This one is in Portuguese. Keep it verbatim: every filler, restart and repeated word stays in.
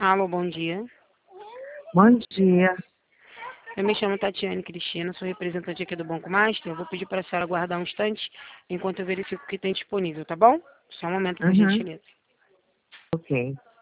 Alô, bom dia. Bom dia. Eu me chamo Tatiane Cristina, sou representante aqui do Banco Master. Eu vou pedir para a senhora aguardar um instante enquanto eu verifico o que tem disponível, tá bom? Só um momento, por Uhum. gentileza. Ok.